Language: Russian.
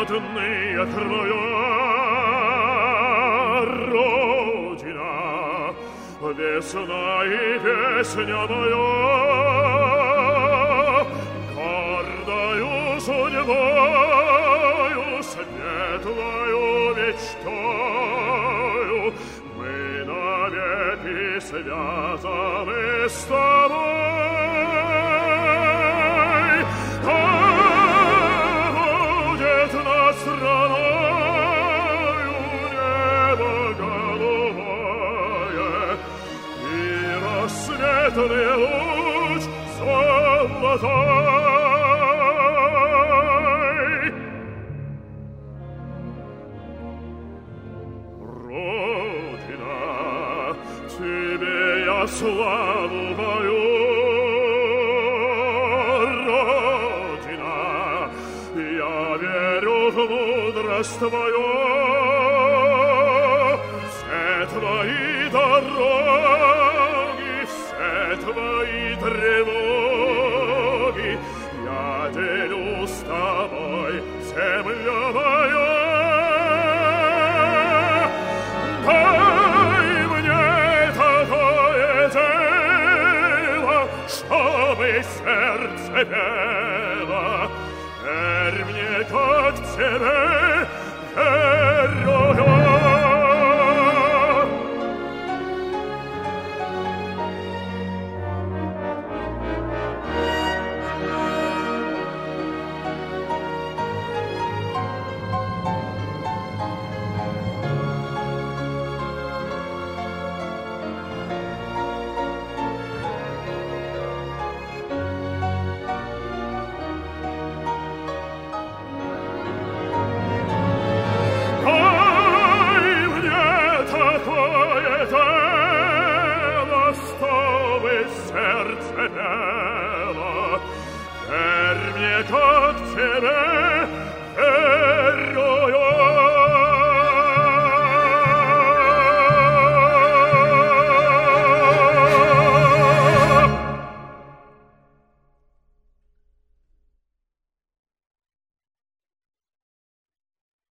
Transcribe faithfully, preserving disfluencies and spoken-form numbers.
родная твоя родина, весна и песня моя, гордою судьбою, светлою мечтою, мы навеки связаны с тобой. Да будет над страною небо голубое и рассветный луч золотой. Родина, тебе я славу мою, Родина, я верю в мудрость твою, все твои дороги, все твои тревоги я делю с тобой, земля моя. Дай мне такое дело, чтобы сердце пело, теперь мне как тебе